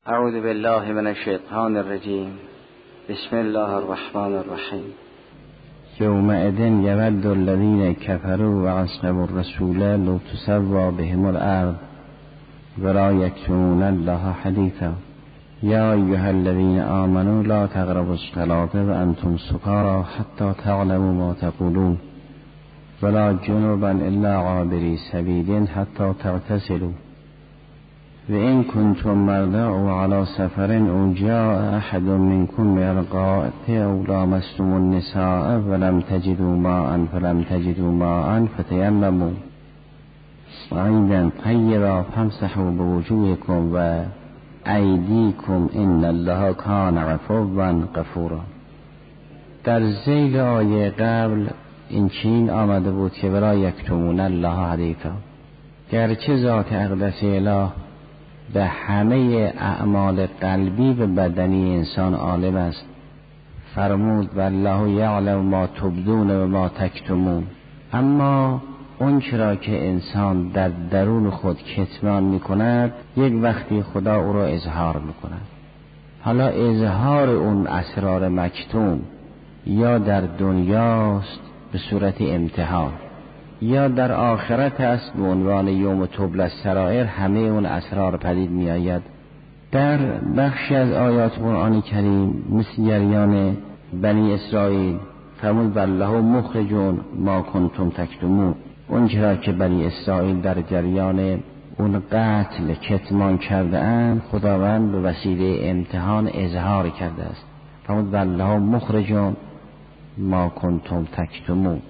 اعوذ بالله من الشیطان الرجیم. بسم الله الرحمن الرحیم. یومئذ یود الذین کفروا وعصوا الرسول لو تسوی بهم الارض ولا یکتمون الله حدیثا یا ایها الذین آمنوا لا تقربوا الصلاة وانتم سکارى حتی تعلموا ما تقولون ولا جنبا الا عابری سبیل حتی تغتسلوا وإن كنتم مرضى أو على سفر أو جاء أحد منكم من الغائط أو لامستم النساء فلم تجدوا ماء فتيمموا صعيدا طيبا فامسحوا بوجوهكم وأيديكم إن الله كان عفوا غفورا. در ذیل آیه قبل این چین آمده بود که ولا یکتمون الله حدیثا، گرچه ذات اقدس اله به همه اعمال قلبی و بدنی انسان عالم است. فرمود والله یعلم ما تبدون و ما تکتمون، اما اون چرا که انسان در درون خود کتمان می کند یک وقتی خدا او را اظهار می کند. حالا اظهار اون اسرار مکتوم یا در دنیاست به صورت امتحان یا در آخرت است به عنوان یوم تبلی السرائر، همه اون اسرار پدید می آید. در بخشی از آیات قرآن کریم مثل جریان بنی اسرائیل فرمود والله مخرجون ما کنتم تکتمون، اون چرا که بنی اسرائیل در جریان اون قتل کتمان کرده اند خداوند به وسیله امتحان اظهار کرده است. فرمود والله مخرجون ما کنتم تکتمون.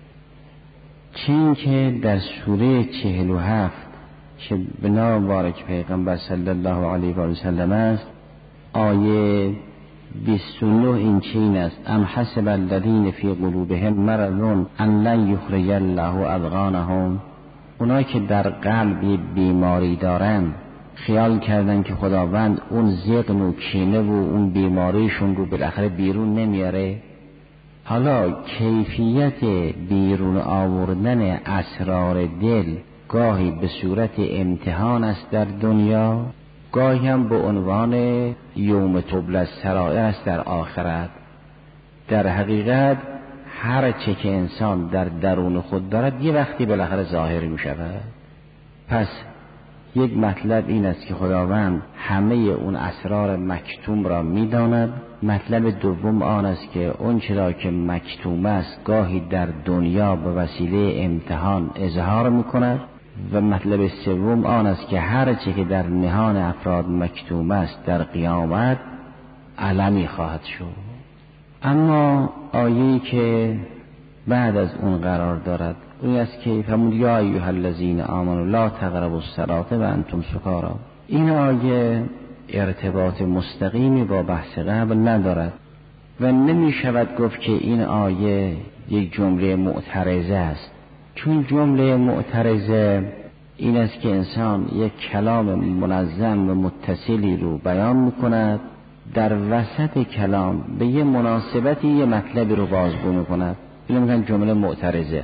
چین که در سوره 47 که به نام مبارک پیغمبر صلی الله علیه و سلم است، آیه 29 این چین است: ام حسب الذین فی قلوبهم مرض ان لن یخرج الله اضغانهم، اونایی که در قلب بیماری دارن خیال کردن که خداوند اون زغن و کینه و اون بیماریشون رو بالاخره بیرون نمیاره. حالا کیفیت بیرون آوردن اسرار دل گاهی به صورت امتحان است در دنیا، گاهی هم به عنوان یوم تبلی السرائر است در آخرت. در حقیقت هر چه که انسان در درون خود دارد یه وقتی بالاخره ظاهر می شود. پس یک مطلب این است که خداوند همه اون اسرار مکتوم را می داند. مطلب دوم آن است که اون چرا که مکتوم است گاهی در دنیا به وسیله امتحان اظهار می کند، و مطلب سوم آن است که هر چه که در نهان افراد مکتوم است در قیامت علمی خواهد شد. اما آیه‌ای که بعد از اون قرار دارد اون است که فرمود یا ایها الذین آمنوا لا تقربوا الصلاة وانتم سکارى. این آیه ارتباط مستقیمی با بحث قبل ندارد و نمی شود گفت که این آیه یک جمله معترضه است، چون جمله معترضه این است که انسان یک کلام منظم و متصلی رو بیان می کند، در وسط کلام به یه مناسبتی یه مطلبی رو بازگو می کند، اینو میگن جمله معترضه.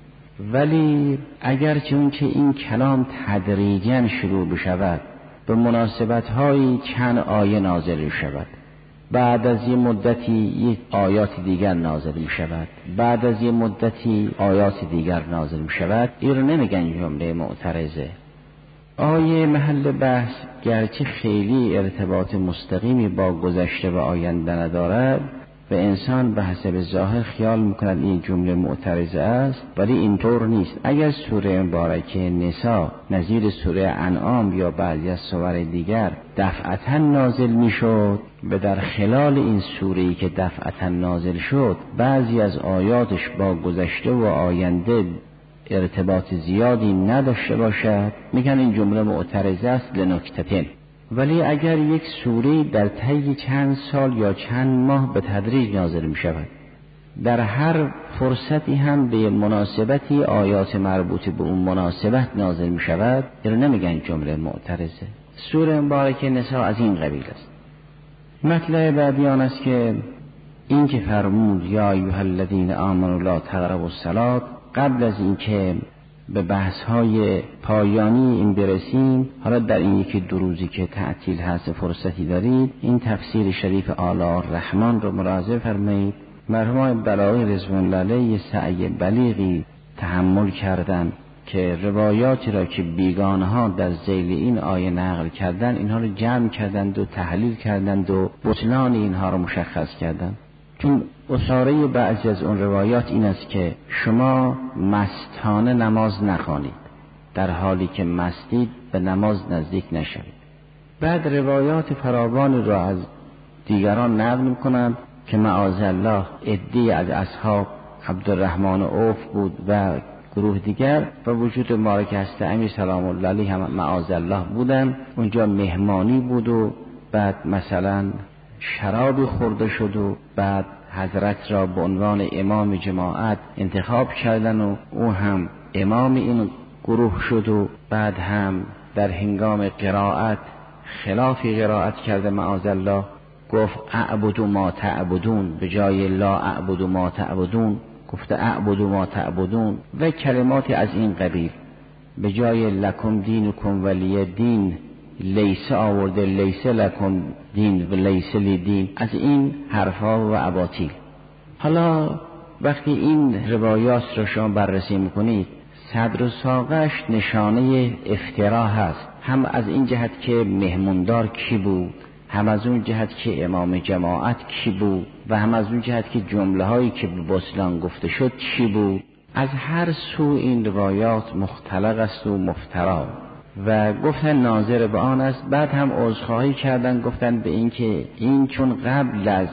ولی اگر چون که این کلام تدریجاً شروع بشود به مناسبت‌های چند آیه نازل می شود، بعد از یه مدتی یک آیات دیگر نازل می شود، بعد از یه مدتی آیات دیگر نازل می شود، این رو نمیگن جمله معترضه. آیه محل بحث گرچه خیلی ارتباط مستقیمی با گذشته و آینده ندارد و انسان به حسب ظاهر خیال میکند این جمله معترضه است، ولی اینطور نیست. اگر سوره مبارکه نساء نظیر سوره انعام یا بعضی از سور دیگر دفعتا نازل میشد و در خلال این سوره‌ای که دفعتا نازل شد بعضی از آیاتش با گذشته و آینده ارتباط زیادی نداشته باشد، میگن این جمله معترضه است لنکتتین. ولی اگر یک سوره در طی چند سال یا چند ماه به تدریج نازل می شود، در هر فرصتی هم به مناسبتی آیات مربوط به اون مناسبت نازل می شود، این نمیگن جمله معترضه. سوره مبارکه نساء از این قبیل است. مطلب بعدی آن است که این که فرمود یا ایها الذین آمنوا لا تقربوا الصلاة، قبل از این که به بحث‌های پایانی این برسیم، حالا در این یکی دو روزی که تعطیل هست فرصتی دارید این تفسیر شریف آل الرحمن رو مراجعه فرمایید. مرحوم بلاغی رضوان الله علیه سعی بلیغی تحمل کردن که روایاتی را که بیگانه ها در ذیل این آیه نقل کردن اینها رو جمع کردند و تحلیل کردند و بطلان اینها رو مشخص کردند. چون اصاره بعضی از اون روایات این است که شما مستانه نماز نخوانید، در حالی که مستید به نماز نزدیک نشوید. بعد روایات فراوانی را از دیگران نقل می‌کنند که معاذالله عده‌ای از اصحاب عبدالرحمن عوف بود و گروه دیگر و وجود مبارک هست امیر سلام الله علیه هم معاذالله بودن. اونجا مهمانی بود و بعد مثلا شرابی خورده شد و بعد حضرت را به عنوان امام جماعت انتخاب کردن و او هم امام این گروه شد و بعد هم در هنگام قرائت خلافی قرائت کرده معاذالله، گفت اعبدوا ما تعبدون به جای لا اعبدوا ما تعبدون گفته اعبدوا ما تعبدون و کلماتی از این قبیل. به جای لکم دینکم ولی دین لیس آورده لیس لکم دین و لیس لی دین، از این حرفا و اباطیل. حالا وقتی این روایات را شما بررسی میکنید صدر و ساقش نشانه افترا هست، هم از این جهت که مهموندار کی بود، هم از اون جهت که امام جماعت کی بود و هم از اون جهت که جمله هایی که به بسلان گفته شد چی بود. از هر سو این روایات مختلق است و مفترا و گفتن ناظر به آن است. بعد هم عذرخواهی کردن، گفتن به این که این چون قبل از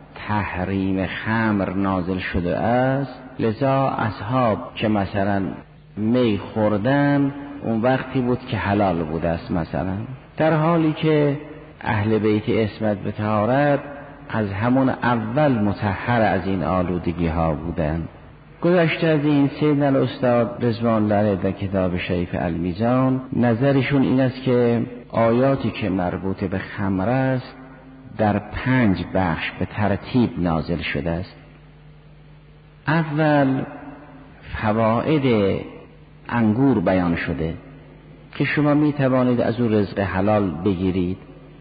تحریم خمر نازل شده است لذا اصحاب که مثلا می خوردن اون وقتی بود که حلال بوده است مثلا، در حالی که اهل بیت عصمت به طهارت از همون اول مطهر از این آلودگی ها بودن. گذشته از این سیدنا الاستاد رضوان الله علیه در کتاب شریف المیزان نظرشون این است که آیاتی که مربوط به خمر است در 5 بخش به ترتیب نازل شده است. اول فواید انگور بیان شده که شما می توانید از او رزق حلال بگیرید،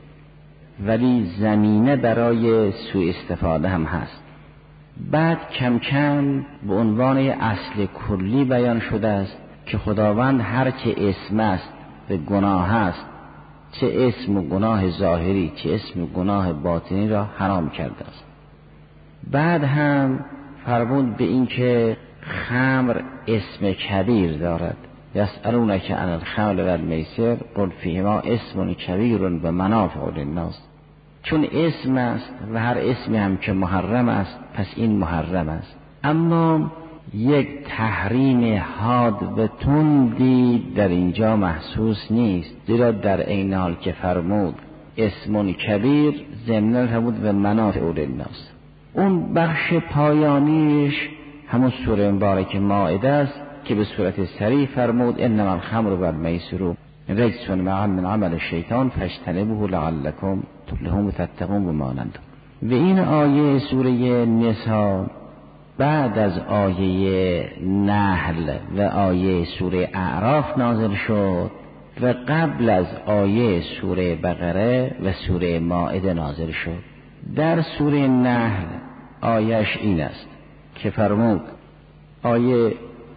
ولی زمینه برای سوء استفاده هم هست. بعد کم کم به عنوان اصل کلی بیان شده است که خداوند هر که اسم است به گناه است، چه اسم و گناه ظاهری چه اسم و گناه باطنی را حرام کرده است. بعد هم فرمود به این که خمر اسم کبیر دارد، یسألونک عن الخمر و المیسر قل فیهما اسم کبیر و منافع للناس. چون اسم است و هر اسمی هم که محرم است پس این محرم است، اما یک تحریم حاد و تندی در اینجا محسوس نیست، زیرا در عین حال که فرمود اسم کبیر ضمن فرمود و منافع للناس. اون بخش پایانیش همون سوره مبارک مائده است که به صورت صریح فرمود انما الخمر و المیسر رجس من عمل الشیطان فاجتنبوه لعلکم تفلحون و تتقون و مانند. و این آیه سوره نساء بعد از آیه نحل و آیه سوره اعراف نازل شد و قبل از آیه سوره بقره و سوره مائده نازل شد. در سوره نحل آیش این است که فرمود آیه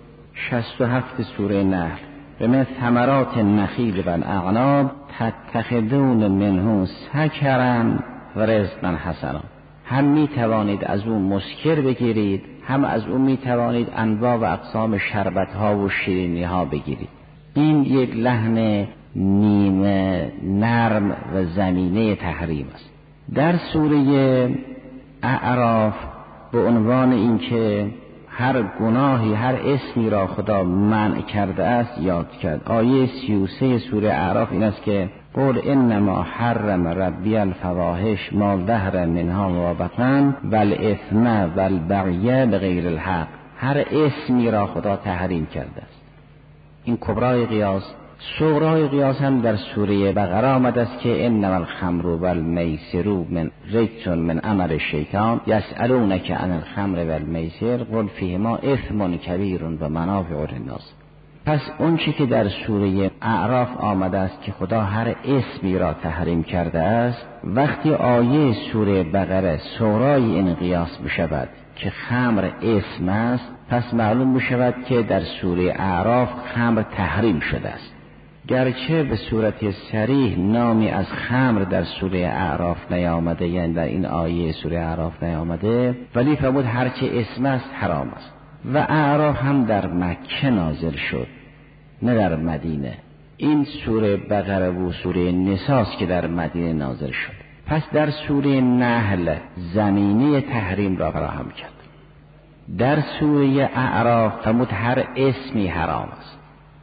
67 سوره نحل و من ثمرات النخیل و الاعناب تتخذون منه سکرا و رزقا حسنا. هم می توانید از اون مسکر بگیرید، هم از اون می توانید انواع و اقسام شربت ها و شیرینی ها بگیرید. این یک لحن نیمه نرم و زمینه تحریم است. در سوره اعراف به عنوان این که هر گناهی هر اسمی را خدا منع کرده است یاد کرد. آیه 33 سوره اعراف این است که قل انما حرم ربی الفواحش ما ظهر منها و بطن والاثم والبغی بغیر الحق. هر اسمی را خدا تحریم کرده است. این کبرای قیاس. صغرای قیاس هم در سوره بقره آمده است که انما الخمر والمیسر من رجس من عمل الشیطان یسألونک عن الخمر والمیسر قل فیهما اثم کبیر و منافع للناس. پس اون چی که در سوره اعراف آمده است که خدا هر اسمی را تحریم کرده است، وقتی آیه سوره بقره سورای این قیاس بشود که خمر اسم است، پس معلوم بشود که در سوره اعراف خمر تحریم شده است. گرچه به صورت صریح نامی از خمر در سوره اعراف نیامده، یعنی در این آیه سوره اعراف نیامده، ولی فرمود هرچه اسم است حرام است. و اعراف هم در مکه نازل شد نه در مدینه. این سوره بقره و سوره نساء که در مدینه نازل شد. پس در سوره نحل زمینه تحریم را فراهم کرد. در سوره اعراف فرمود هر اسمی حرام است.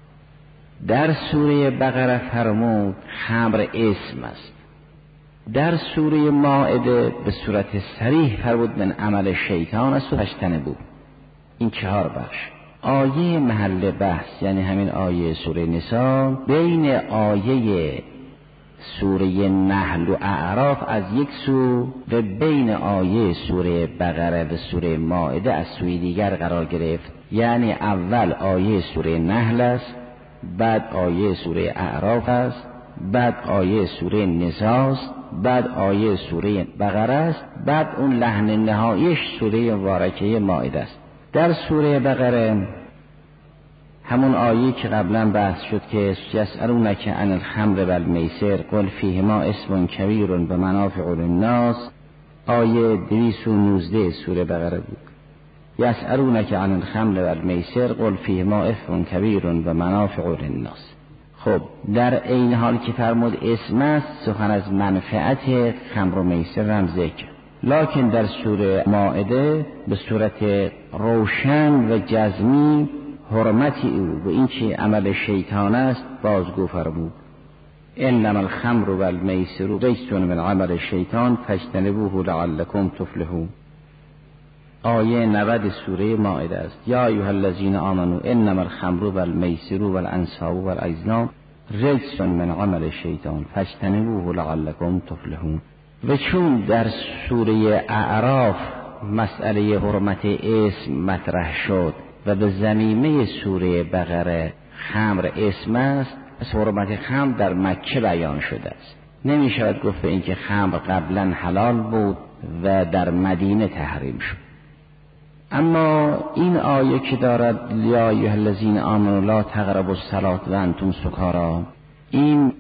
در سوره بقره فرمود خمر اسم است. در سوره مائده به صورت صریح فرمود من عمل شیطان است و فاجتنبوه. این 4 بخش. آیه محل بحث یعنی همین آیه سوره نساء بین آیه سوره نحل و اعراف از یک سو و بین آیه سوره بقره و سوره مائده از سوی دیگر قرار گرفت. یعنی اول آیه سوره نحل است، بعد آیه سوره اعراف است، بعد آیه سوره نساء است، بعد آیه سوره بقره است، بعد اون لحن نهاییش سوره مبارکه مائده است. در سوره بقره همون آیه که قبلا بحث شد که یسألونک عن الخمر والمیسر قل فیهما اسم کبیر و منافع للناس، آیه 219 سوره بقره بود. یسألونک عن الخمر والمیسر قل فیهما اسم کبیر و منافع للناس. خب در این حال که فرمود اسم است، سخن از منفعت خمر و میسر هم ذکر، لکن در سوره مائده به صورت روشن و جزمی حرمتی او و این چه عمل شیطان است بازگو فرمود. انما الخمر والمیسر رجس من عمل شیطان فاجتنبوه لعلکم تفلحون. آیه 90 سوره مائده است. یا ایها الذین آمنوا انما الخمر والمیسر والانصاب والازلام رجس من عمل شیطان فاجتنبوه لعلکم تفلحون. و چون در سوره اعراف مسئله حرمت اسم مطرح شد و به ضمیمه سوره بقره خمر اسم است، پس حرمت خمر در مکه بیان شده است. نمی شود گفت این که خمر قبلا حلال بود و در مدینه تحریم شد. اما این آیه که دارد یا ایها الذین آمنوا لا تقربوا الصلاة و انتم سکاری، این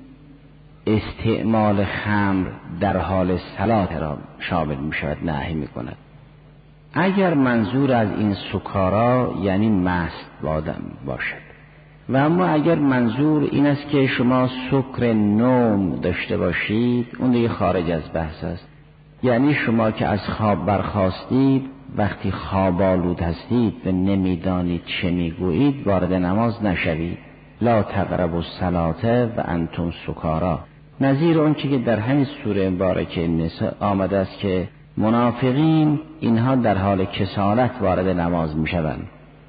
استعمال خمر در حال صلات را شامل می شود، نهی می کند. اگر منظور از این سکارا یعنی مست باشد، و اما اگر منظور این است که شما سکر نوم داشته باشید، اون دیگه خارج از بحث است. یعنی شما که از خواب برخاستید، وقتی خواب آلود هستید و نمیدانید چه میگویید، وارد نماز نشوید. لا تقربوا الصلاة و انتم سکاری، نظیر اون چی که در همین سوره مبارکه نساء آمده است که منافقین اینها در حال کسالت وارد نماز میشوند،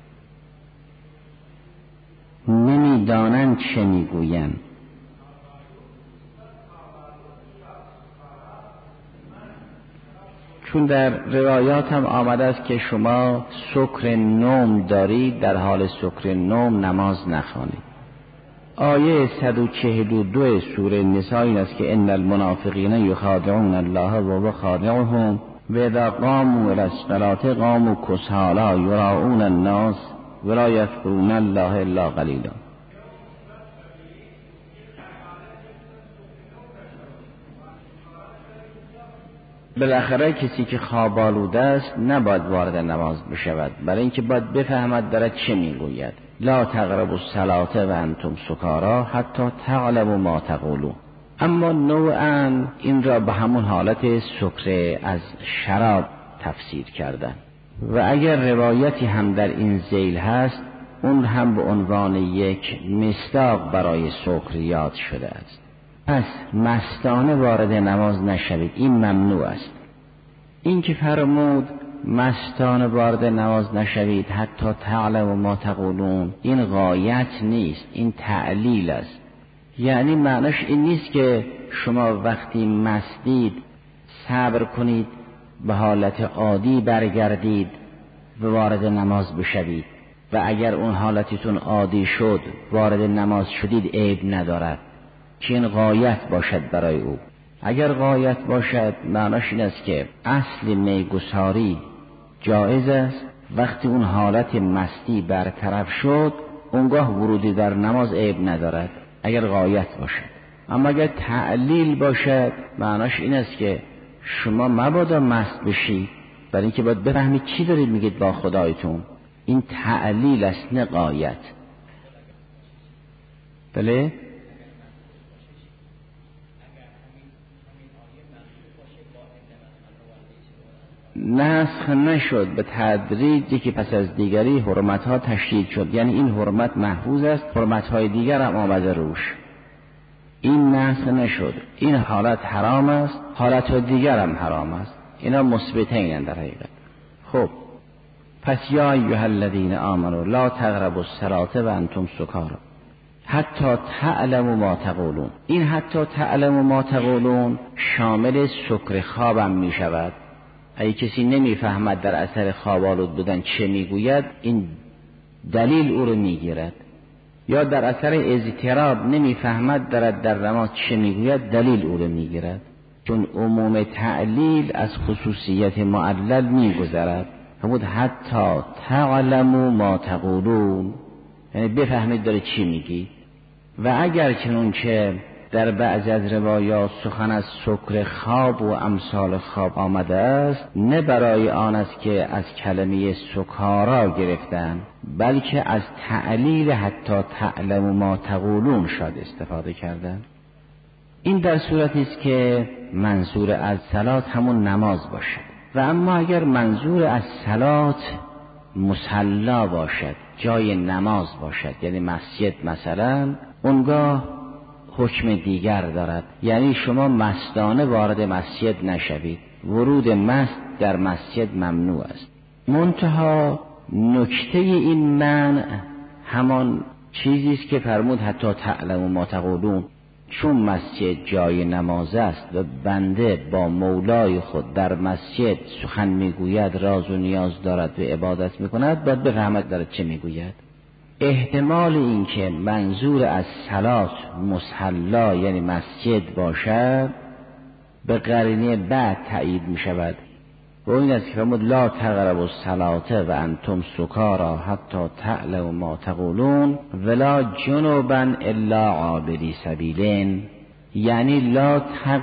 نمیدانند چه میگویند. چون در روایات هم آمده است که شما سکر نوم دارید، در حال سکر نوم نماز نخوانید. آیه 142 سوره نساء این است که ان المنافقین یخادعون الله و هو خادعهم و اذا قاموا الی الصلاة قاموا کسالی یراؤون الناس ولا یذکرون الله الا قلیلا. بالاخره کسی که خواب آلوده است نباید وارد نماز بشود، برای اینکه باید بفهمد دارد چه میگوید. لا تقربوا الصلاة و انتم سکاری حتی تعلموا ما تقولون. اما نوعاً این را به همون حالت سکر از شراب تفسیر کردن و اگر روایتی هم در این ذیل هست، اون هم به عنوان یک مصداق برای سکر یاد شده است. پس مستانه وارد نماز نشوید، این ممنوع است. این که فرمود مستانه وارد نماز نشوید حتی تعلموا ما تقولون، این غایت نیست، این تعلیل است. یعنی معنیش این نیست که شما وقتی مستید صبر کنید به حالت عادی برگردید و وارد نماز بشوید، و اگر اون حالتتون عادی شد وارد نماز شدید عیب ندارد که این غایت باشد برای او. اگر غایت باشد معناش این است که اصل میگساری جایز است، وقتی اون حالت مستی برطرف شد اونگاه ورودی در نماز عیب ندارد اگر غایت باشد. اما اگر تعلیل باشد معناش این است که شما مبادا مست بشید، برای اینکه باید بفهمید چی دارید میگید با خدایتون. این تعلیل است نه غایت. بله؟ نسخ نشد، به تدریجی که پس از دیگری حرمتها تشدید شد، یعنی این حرمت محفوظ است، حرمتهای دیگر هم آمده روش. این نسخ نشد، این حالت حرام است، حالتهای دیگر هم حرام است، اینا مثبتین در حقیقت. خب پس یا ایها الذین آمنوا لا تقربوا الصلاة و انتم سکاری حتی تعلموا ما تقولون. این حتی تعلموا ما تقولون شامل سکر خوابم می شود. اگه کسی نمیفهمد در اثر خواب آلود بودن چه میگوید، این دلیل او رو میگیرد، یا در اثر اضطراب نمیفهمد در نماز چه میگوید، دلیل او رو میگیرد، چون عموم تعلیل از خصوصیت معلل میگذرد. فرمود حتی تعلموا ما تقولون، یعنی بفهمید داره چی میگی. و اگر چنانچه در بعض از روایات سخن از سکر خواب و امثال خواب آمده است، نه برای آن است که از کلمه سکارا گرفتن، بلکه از تعلیل حتی تعلموا ما تقولون شاید استفاده کردن. این در صورتی است که منظور از صلات همون نماز باشد. و اما اگر منظور از صلات مصلا باشد، جای نماز باشد، یعنی مسجد مثلا، اونگاه حکم دیگر دارد. یعنی شما مستانه وارد مسجد نشوید، ورود مست در مسجد ممنوع است. منتها نکته این منع همان چیزی است که فرمود حتی تعلموا ما تقولون، چون مسجد جای نماز است و بنده با مولای خود در مسجد سخن میگوید، راز و نیاز دارد و عبادت میکند، باید بفهمد دارد چه میگوید. احتمال این که منظور از صلات مصلا یعنی مسجد باشد به قرینه بعد تأیید می شود، و این است که فرمود لا تقربوا الصلاة و انتم سکاری حتی تعلموا ما تقولون ولا جنبا الا عابری سبیلین، یعنی لا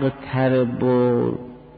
تقتربوا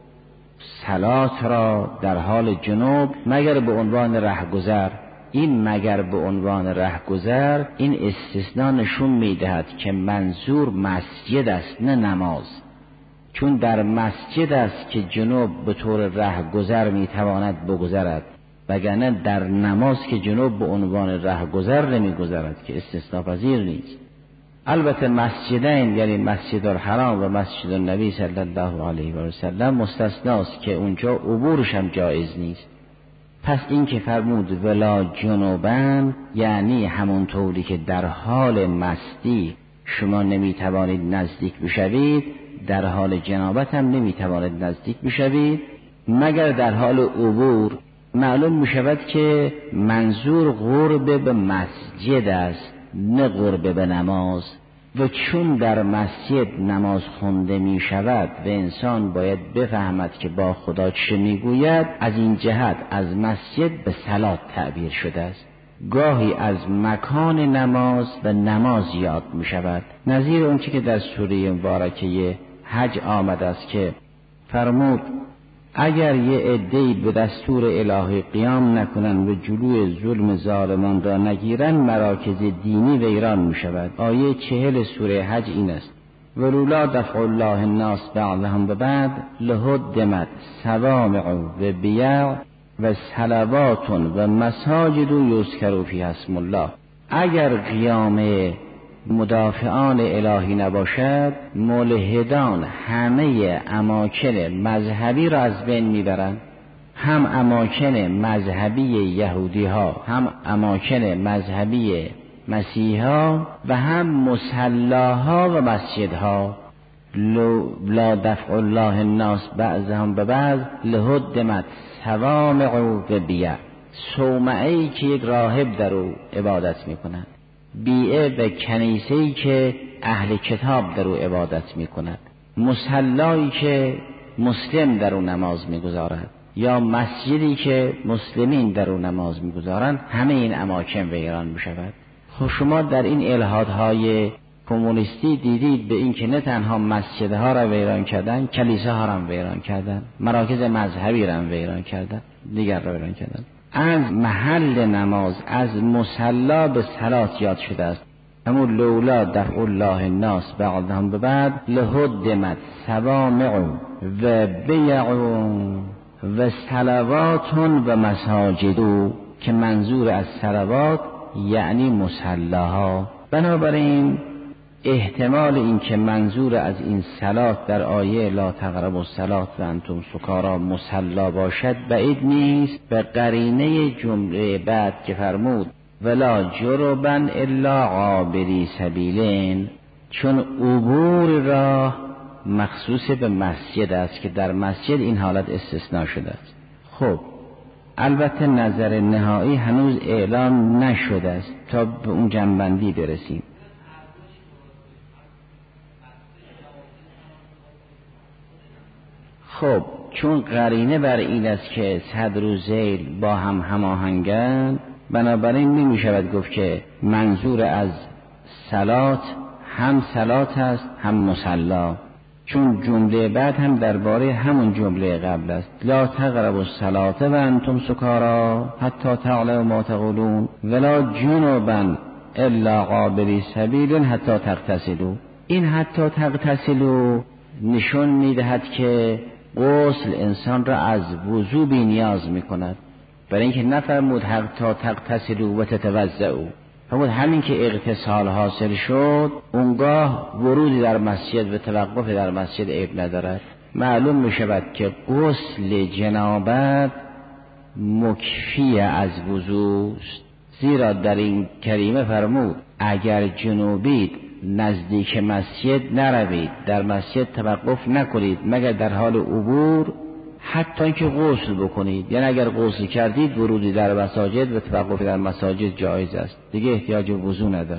صلات را در حال جنوب مگر به عنوان رهگذر. این مگر به عنوان رهگذر، این استثناء نشون میدهد که منظور مسجد است نه نماز، چون در مسجد است که جنوب به طور رهگذر میتواند بگذرد، وگرنه در نماز که جنوب به عنوان رهگذر نمیگذرد که استثناء پذیر نیست. البته مسجدین یعنی مسجد الحرام و مسجد النبی صلی الله علیه و سلم مستثناست که اونجا عبورش هم جایز نیست. پس این که فرمود ولا جنوبن، یعنی همون طوری که در حال مستی شما نمیتوانید نزدیک بشوید، در حال جنابت هم نمیتوانید نزدیک بشوید مگر در حال عبور. معلوم میشود که منظور قرب به مسجد است نه قرب به نماز، و چون در مسجد نماز خونده می شود و انسان باید بفهمد که با خدا چه می گوید، از این جهت از مسجد به صلات تعبیر شده است. گاهی از مکان نماز و نماز یاد می شود، نظیر اون که در سوره مبارکه حج آمده است که فرمود اگر یه عده‌ای به دستور الهی قیام نکنند و جلوی ظلم ظالمان را نگیرند، مراکز دینی ویران می شود. آیه 40 سوره حج این است: ولولا دفع الله الناس بعضهم ببعض لهدمت صوامع و بیع و صلوات و مساجد یذکر فیها اسم الله. اگر قیام مدافعان الهی نباشد، ملحدان همه اماکن مذهبی را از بین میبرند، هم اماکن مذهبی یهودی ها، هم اماکن مذهبی مسیحی ها و هم مصلاها و مسجدها. لا دفع الله الناس بعضهم ببعض لهدمت صوامع و بیع. صومعه‌ای که یک راهب در او عبادت میکند، بیعه و کنیسه‌ای که اهل کتاب در او عبادت میکند، مصلایی که مسلم در او نماز میگذارد، یا مسجدی که مسلمین در او نماز میگذارند، همه این اماکن ویران میشود. خب شما در این الحادهای کمونیستی دیدید به این که نه تنها مسجدها را ویران کردن، کلیساها را ویران کردن، مراکز مذهبی را ویران کردن، دیگر را ویران کردن. از محل نماز، از مصلا به صلات یاد شده است. همون لولا دفع الله الناس بعضهم ببعض لهدمت صوامع و بیع و صلوات و مساجد، که منظور از صلوات یعنی مصلاها. بنابراین احتمال این که منظور از این صلات در آیه لا تقربوا الصلاة و انتم سکارا مصلا باشد بعید نیست. به قرینه جمله بعد که فرمود ولا جربا الا عابری سبیلین، چون عبور راه مخصوص به مسجد است که در مسجد این حالت استثناء شده است. خب البته نظر نهایی هنوز اعلام نشده است تا به اون جنبندی برسیم. خب چون قرینه بر این است که صدر و ذیل با هم هماهنگند، بنابراین نمی شود گفت که منظور از صلات هم صلات است هم مصلا، چون جمله بعد هم درباره همون جمله قبل است. لا تقربوا الصلاة و انتم سکارا حتی تعلموا ما تقولون ولا جنبا الا عابری سبیل حتی تغتسلوا. این حتی تغتسلوا نشون میدهد که غسل انسان را از وضو بی نیاز میکند، برای اینکه نفرمود حتی تغتسلوا و تتوضؤوا، فرمود همین که اغتسال حاصل شد اونگاه ورودی در مسجد و توقف در مسجد عیب ندارد. معلوم میشود که غسل جنابت مکفی از وضو است، زیرا در این کریمه فرمود اگر جنوبید نزدیک مسجد نروید، در مسجد توقف نکنید مگر در حال عبور، حتی اینکه غسل بکنید. یعنی اگر غسل کردید ورودی در مساجد و توقف در مساجد جایز است، دیگه احتیاج به وضو نداره.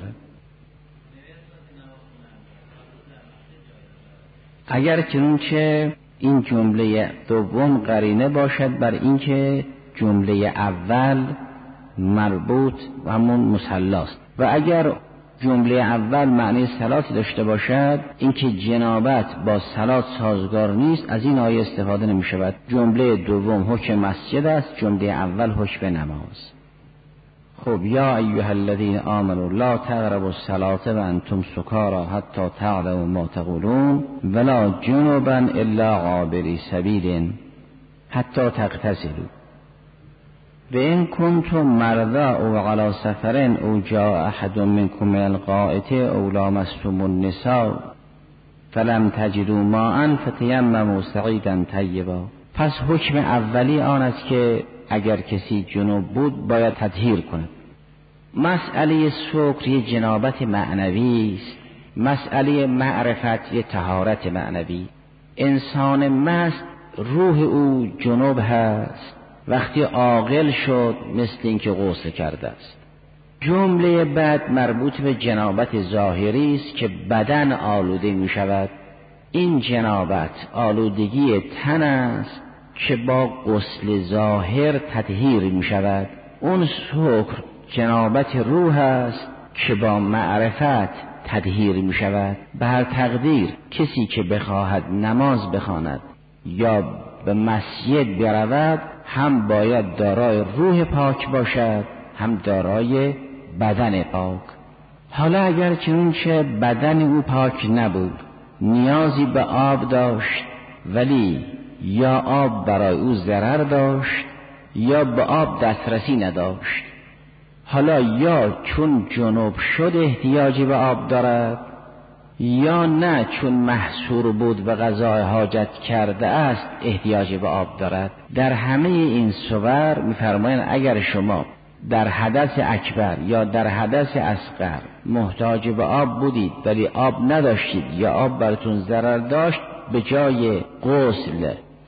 اگر چنانچه این جمله دوم قرینه باشد بر اینکه جمله اول مربوط و همون مصلاست، و اگر جمله اول معنی صلات داشته باشد، اینکه جنابت با صلات سازگار نیست، از این آیه استفاده نمی شود. جمله دوم حکم مسجد است، جمله اول حکم نماز. خب یا ایها الذین آمنوا لا تقربوا الصلاة و انتم سکارا حتی تعلموا ما تقولون ولا جنبا الا عابری سبیل حتی تغتسلوا و ان کنتم مرضی او علی سفر او جاء احد منکم من الغائط او لامستم النساء فلم تجدوا ماء فتیمموا صعیدا طیبا. پس حکم اولی آن است که اگر کسی جنوب بود باید تطهیر کند. مسئله سکر یه جنابت معنوی است، مسئله معرفت یه طهارت معنوی. انسان مست روح او جنوب هست، وقتی عاقل شد مثل اینکه غسل کرده است. جمله بعد مربوط به جنابت ظاهری است که بدن آلوده می شود. این جنابت آلودگی تن است که با غسل ظاهر تطهیر می شود. اون سکر جنابت روح است که با معرفت تطهیر می شود. به هر تقدیر کسی که بخواهد نماز بخواند یا به مسجد برود هم باید دارای روح پاک باشد هم دارای بدن پاک. حالا اگر چنانچه بدن او پاک نبود، نیازی به آب داشت ولی یا آب برای او ضرر داشت یا به آب دسترسی نداشت، حالا یا چون جنوب شد احتیاجی به آب دارد یا نه چون محصور بود و قضای حاجت کرده است احتیاج به آب دارد. در همه این صور می‌فرمایند اگر شما در حدث اکبر یا در حدث اصغر محتاج به آب بودید ولی آب نداشتید یا آب براتون ضرر داشت، به جای غسل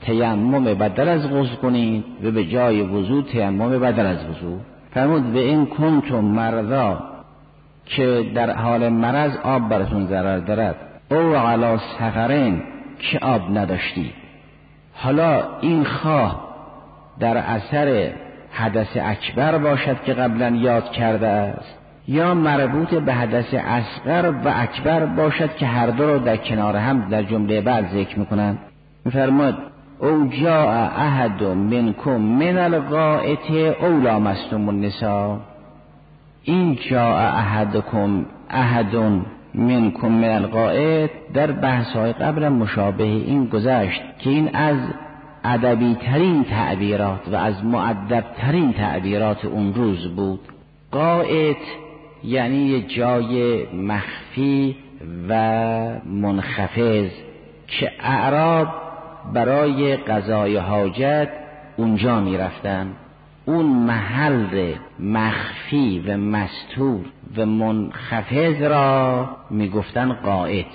تیمم بدل از غسل کنید و به جای وضو تیمم بدل از وضو. فرمود و این کنتم مرضا، که در حال مرض آب براتون ضرر دارد، او علی سفرین که آب نداشتی. حالا این خواه در اثر حدث اکبر باشد که قبلا یاد کرده است، یا مربوط به حدث اصغر و اکبر باشد که هر دو رو در کنار هم در جمله بعد ذکر میکنند. میفرماد او جاء احد منکم من الغائط او لامستم النساء. این جاء احد منکم من الغائط در بحث‌های قبل مشابه این گذشت که این از ادبی ترین تعبیرات و از مؤدب ترین تعبیرات اون روز بود. غائط یعنی جای مخفی و منخفض که اعراب برای قضای حاجت اونجا می رفتن. اون محل مخفی و مستور و منخفض را می گفتن غائط.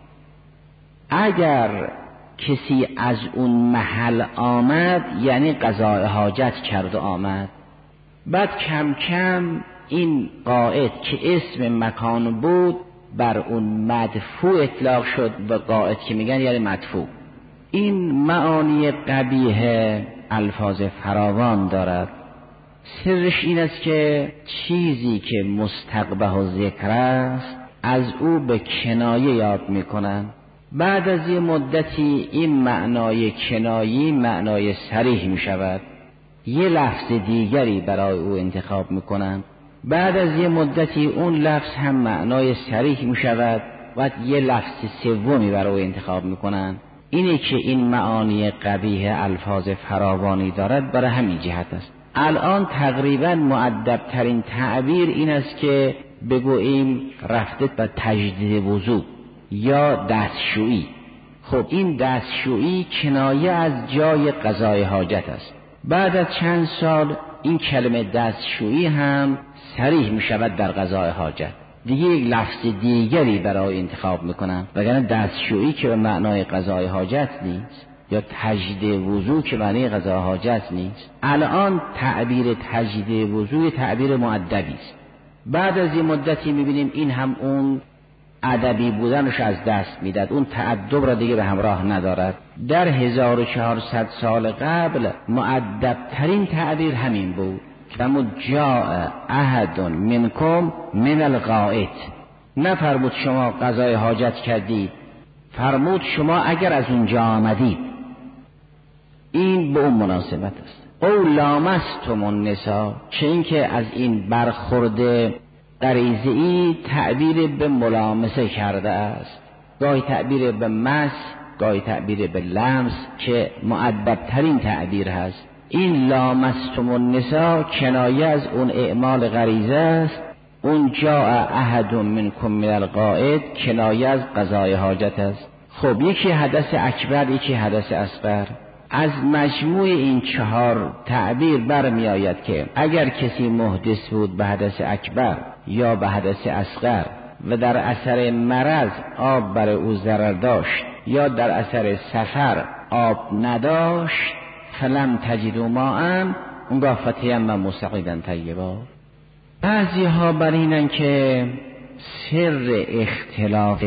اگر کسی از اون محل آمد یعنی قضای حاجت کرد و آمد، بعد کم کم این غائط که اسم مکان بود بر اون مدفوع اطلاق شد و غائط که میگن یعنی مدفوع. این معانی قبیح الفاظ فراوان دارد. سرش این است که چیزی که مستقبح و ذکر است از او به کنایه یاد میکنن. بعد از یه مدتی این معنای کنایی معنای صریح می شود، یه لفظ دیگری برای او انتخاب میکنن. بعد از یه مدتی اون لفظ هم معنای صریح می شود و یه لفظ سومی برای او انتخاب میکنن. اینه که این معانی قبیح الفاظ فراوانی دارد برای همین جهت است. الان تقریبا مؤدب ترین تعبیر این است که بگوییم رفته به تجدید وضو یا دستشویی. خب این دستشویی کنایه از جای قضای حاجت است. بعد از چند سال این کلمه دستشویی هم صریح می شود در قضای حاجت، دیگه یک لفظ دیگری برای انتخاب میکنن، وگرنه دستشویی که به معنای قضای حاجت نیست یا تجدید وضو که معنی قضای حاجت نیست. الان تعبیر تجدید وضو تعبیر مؤدبی است. بعد از این مدتی میبینیم این هم اون ادبی بودنش از دست میداد، اون تأدب را دیگه به همراه ندارد. در 1400 سال قبل مؤدب ترین تعبیر همین بود. فرمود جاء احد منکم من الغائط. نفرمود شما قضای حاجت کردید، فرمود شما اگر از اونجا آمدید. این به اون مناسبت است. او لامستم النساء، چه این که از این برخورد غریزه‌ای تعبیر به ملامسه کرده است، گاهی تعبیر به مس، گاهی تعبیر به لمس که مؤدب ترین تعبیر هست. این لامستم النساء کنایه از اون اعمال غریزه است. اون جاء احد منکم من الغائط کنایه از قضای حاجت است. خب یکی حدث اکبر، یکی حدث اصغر. از مجموع این چهار تعبیر برمی آید که اگر کسی محدث بود به حدث اکبر یا به حدث اصغر و در اثر مرض آب بر او ضرر داشت یا در اثر سفر آب نداشت، فلم تجدوا ماء، اونگاه فتیمموا صعیدا طیبا. بعضی ها بر اینن که سر اختلاف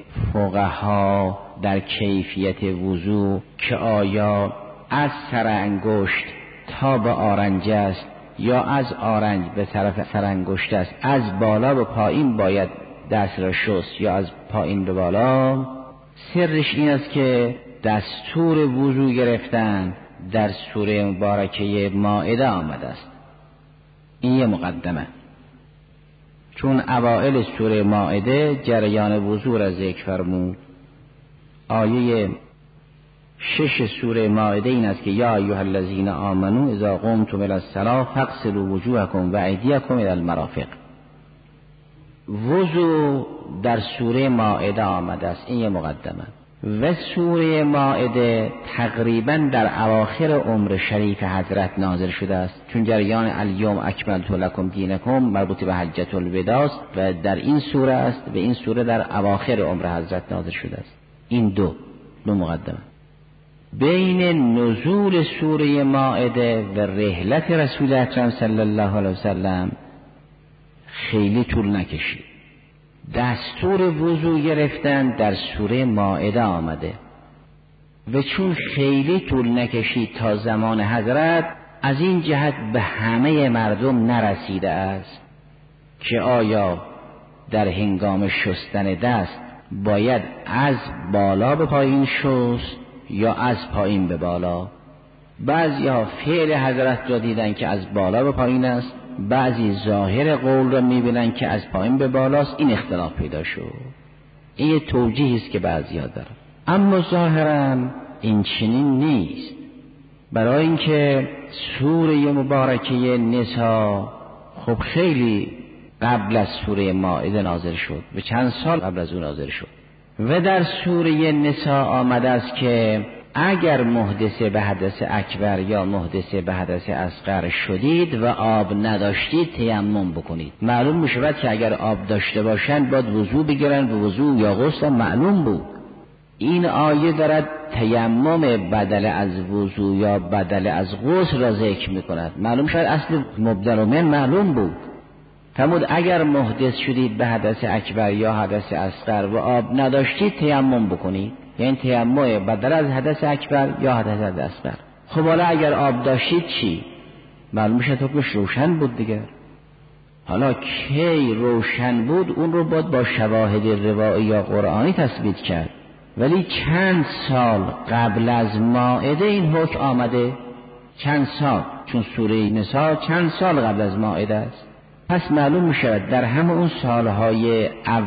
فقها در کیفیت وضو که آیا از سر انگشت تا به آرنج است یا از آرنج به طرف سر انگشت است، از بالا به پایین باید دست را شست یا از پایین به بالا. سرش این است که دستور وضو گرفتن در سوره مبارکه مائده آمده است. این یه مقدمه، چون اوائل سوره مائده جریان وضو را ذکر فرمود. آیه 6 سوره مائده این است که یا ایها الذین آمنوا اذا قمتم الی الصلاة فاغسلوا وجوهکم و ایدیکم الی المرافق. وضو در سوره مائده آمده است. این یه مقدمه. و سوره مائده تقریبا در اواخر عمر شریف حضرت نازل شده است، چون جریان الیوم اکملت لکم دینکم مربوط به حجة الوداع و در این سوره است و این سوره در اواخر عمر حضرت نازل شده است. این دو مقدمه. بین نزول سوره مائده و رحلت رسول اکرم صلی الله علیه وسلم خیلی طول نکشید. دستور وضو گرفتن در سوره مائده آمده و چون خیلی طول نکشید تا زمان حضرت، از این جهت به همه مردم نرسیده است که آیا در هنگام شستن دست باید از بالا به پایین شست یا از پایین به بالا. بعضی ها فعل حضرت را دیدن که از بالا به پایین است، بعضی ظاهر قول را میبینن که از پایین به بالاست. این اختلاف پیدا شد. این یه توجیهی است که بعضی ها دارن، اما ظاهرا این چنین نیست. برای اینکه سوره مبارکه نساء خب خیلی قبل از سوره مائده نازل شد و چند سال قبل از اون نازل شد و در سوره نساء آمده است که اگر محدث به حدث اکبر یا محدث به حدث اصغر شدید و آب نداشتید تیمم بکنید. معلوم میشود که اگر آب داشته باشند باید وضو بگیرن و وضو یا غسل معلوم بود. این آیه دارد تیمم بدل از وضو یا بدل از غسل را ذکر میکند. معلوم شد اصل مبدل من معلوم بود. فرمود اگر محدث شدید به حدث اکبر یا حدث اصغر و آب نداشتید تیمم بکنید، یعنی تیمم بدل از حدث اکبر یا حدث اصغر. خب حالا اگر آب داشتید چی؟ معلوم شد حکمش روشن بود دیگه. حالا کی روشن بود اون رو باید با شواهد روایی یا قرآنی تثبیت کرد. ولی چند سال قبل از مائده این حکم آمده. چند سال، چون سوره نساء چند سال قبل از مائده است. پس معلوم می شود در همه اون سالهای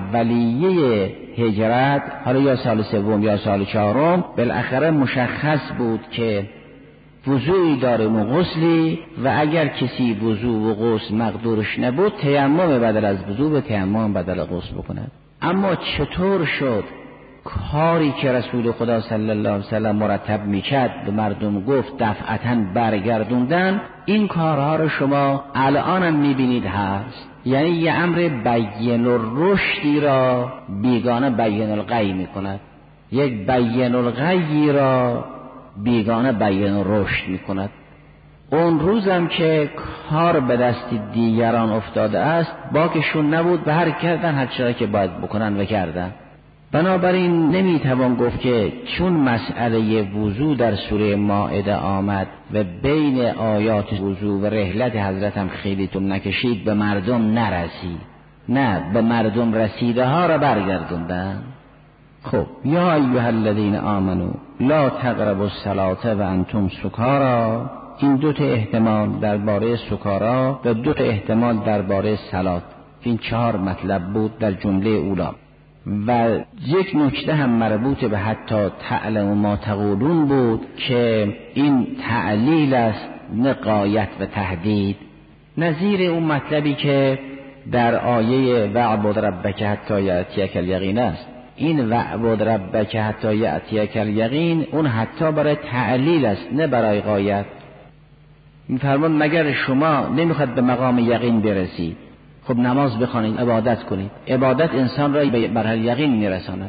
اولیه هجرت، حالا یا سال سوم یا سال چهارم، بالاخره مشخص بود که وضوعی داره و غسلی، و اگر کسی وضوع و غسل مقدورش نبود تیمم بدل از وضوع و تیمم بدل غسل بکند. اما چطور شد کاری که رسول خدا صلی الله علیه وسلم مرتب میکرد به مردم گفت دفعتاً برگردوندن؟ این کارها رو شما الانم میبینید هست. یعنی یه امر بین الرشدی را بیگانه بین الغی میکند، یک بین الغی را بیگانه بین الرشد میکند. اون روزم که کار به دست دیگران افتاده است باکشون نبود و هر کردن هر چرا که باید بکنن و کردن. بنابراین نمیتوان گفت که چون مسئله وضو در سوره مائده آمد و بین آیات وضو و رحلت حضرت هم خیلی طول نکشید به مردم نرسید. نه، به مردم رسیده ها را برگردوندن. خب یا ایها الذین آمنو لا تقربوا الصلاة و انتم سکارا. این دو تا احتمال درباره سکارا و دو تا احتمال درباره صلات. این 4 مطلب بود در جمله اولا. و یک نکته هم مربوط به حتی تعلم ما تقولون بود که این تعلیل است نه غایت و تهدید، نظیر اون مطلبی که در آیه وعبد ربک حتی یأتیک الیقین است. این وعبد ربک حتی یأتیک الیقین اون حتی برای تعلیل است نه برای غایت. می‌فرمان مگر شما نمیخواد به مقام یقین برسید، خب نماز بخوانید، عبادت کنید. عبادت انسان را به مرحله یقین میرساند.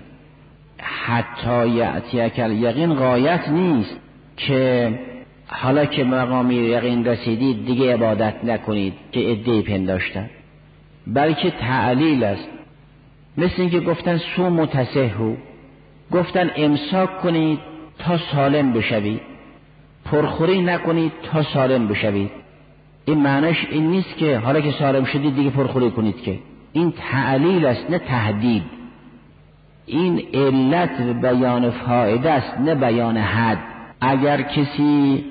حتی یأتیک الیقین غایت نیست که حالا که مقام یقین رسیدید دیگه عبادت نکنید که عده‌ای پنداشتن، بلکه تعلیل است. مثل اینکه گفتن صوموا تصحوا، گفتن امساک کنید تا سالم بشوید، پرخوری نکنید تا سالم بشوید. این معنیش این نیست که حالا که سالم شدید دیگه پرخوری کنید، که این تعلیل است نه تهدید. این علت بیان فایده است نه بیان حد. اگر کسی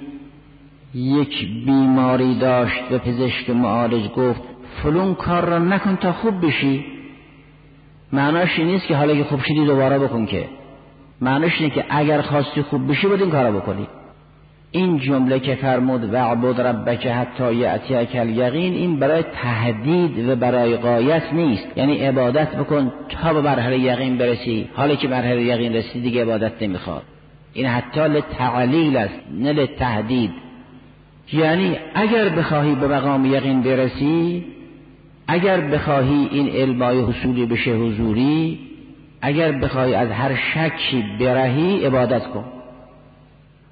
یک بیماری داشت و پزشک معالج گفت فلان کار را نکن تا خوب بشی، معنیش این نیست که حالا که خوب شدی دوباره بکن، که معنیش اینه که اگر خواستی خوب بشی باید این کار را بکنی. این جمله که فرمود وعبد ربک حتی یأتیک الیقین، این برای تهدید و برای غایت نیست. یعنی عبادت بکن تا به مرحله یقین برسی، حالا که مرحله یقین رسیدی دیگه عبادت نمیخواد. این حتی لتعلیل است نه لتهدید. یعنی اگر بخواهی به مقام یقین برسی، اگر بخواهی این علمای حصولی بشه حضوری، اگر بخواهی از هر شکی برهی عبادت کن.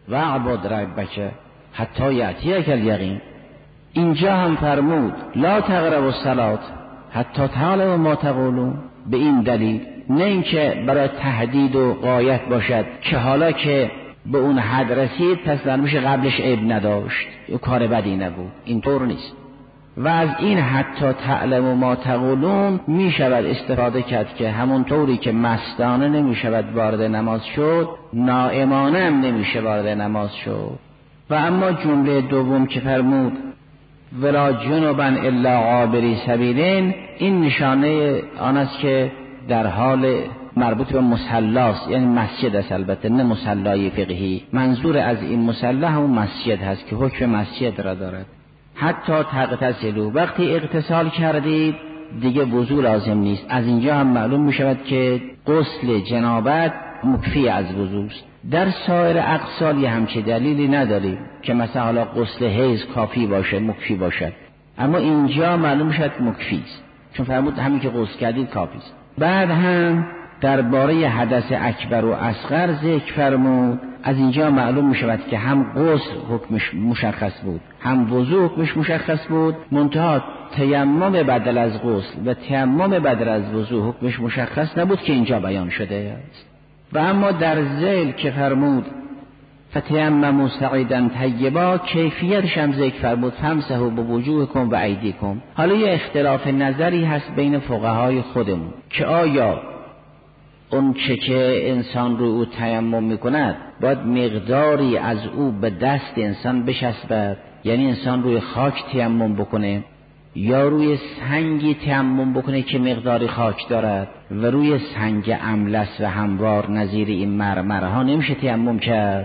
وَاعْبُدْ رَبَّکَ حتی یأتیک الیقین. اینجا هم فرمود لا تقربوا الصلاة حتی تعلموا ما تقولون، به این دلیل، نه اینکه برای تهدید و غایت باشد که حالا که به اون حد رسید پس معلومش قبلش عیب نداشت و کار بدی نبود، اینطور نیست. و از این حتی تعلموا ما تقولون می شود استفاده کرد که همون طوری که مستانه نمی شود وارد نماز شد، نائمانه هم نمیشه وارد نماز شد. و اما جمله دوم که فرمود ولا جنبا الا عابری سبیلین، این نشانه آن است که در حال مربوط به مصلاست، یعنی مسجد است، البته نه مصلای فقهی. منظور از این مصلا همون مسجد هست که حکم مسجد را دارد. حتی تغتسلوا، وقتی اغتسال کردید دیگه وضو لازم نیست. از اینجا هم معلوم می شود که غسل جنابت مکفی از وضوست. در سایر اقسال یه همچه دلیلی نداریم که مثلا حالا غسل حیض کافی باشه، مکفی باشد، اما اینجا معلوم شد مکفی است، چون فرمود همین که غسل کردید کافی است. بعد هم درباره حدث اکبر و اصغر ذکر فرمود. از اینجا معلوم می شود که هم غسل حکمش مشخص بود، هم وضو حکمش مشخص بود، منتها تیمم بدل از غسل و تیمم بدل از وضو حکمش مشخص نبود که اینجا بیان شده است. و اما در ذیل که فرمود فتیمموا صعیدا طیبا، کیفیتش هم ذکر فرمود فامسحوا بوجوهکم و ایدیکم. حالا یه اختلاف نظری هست بین فقهای خودمون که آیا اون چه که انسان رو او تیمم میکند باید مقداری از او به دست انسان بچسبد، یعنی انسان روی خاک تیمم بکنه، یا روی سنگی تیمم بکنه که مقداری خاک دارد و روی سنگ املس و هموار نظیر این مرمرها نمیشه تیمم کرد،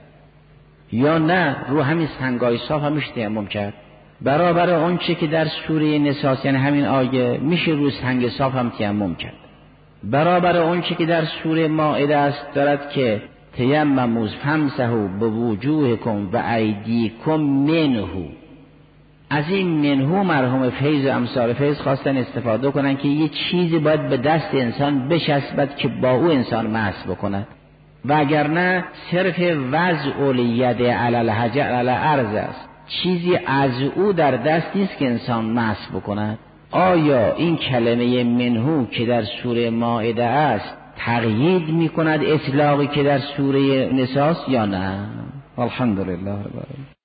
یا نه رو همین سنگای صاف هم میشه تیمم کرد. برابر اون چه که در سوره نساء یعنی همین آیه میشه روی سنگ صاف هم تیمم کرد. برابر اون چه که در سوره مائده است دارد که تیمموا فامسحوا بوجوهکم و ایدیکم منه. از این منهو مرحوم فیض و امثال فیض خواستن استفاده کنن که یه چیزی باید به دست انسان بچسبد که با او انسان مسح بکند، و اگر نه صرف وضع الید علی الحجر علی الارض است، چیزی از او در دست نیست که انسان مسح بکند. آیا این کلمه منهو که در سوره مائده است تقیید میکند اطلاقی که در سوره نساء یا نه؟ الحمدلله رب العالمین.